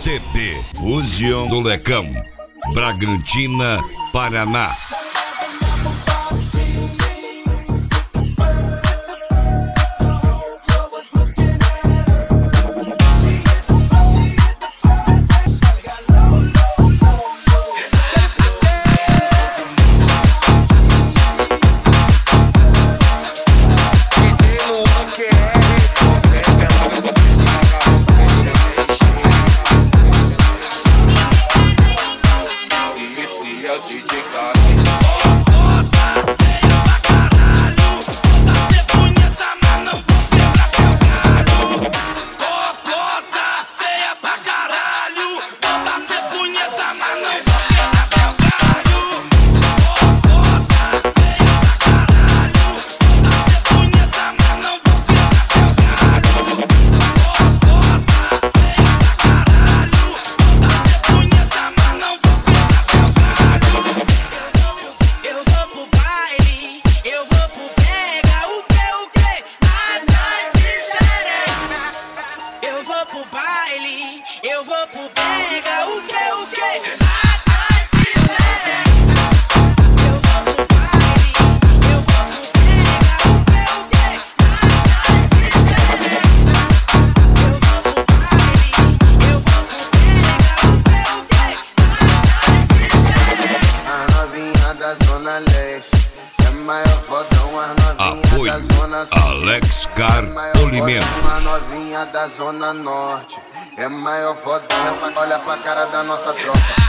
CD Fusion do Lecão, Bragantina, Paraná. Eu vou pro pega, o que? Apoio Alex Car Polimentos. Uma novinha da Zona Norte é maior fodão, olha pra cara da nossa tropa.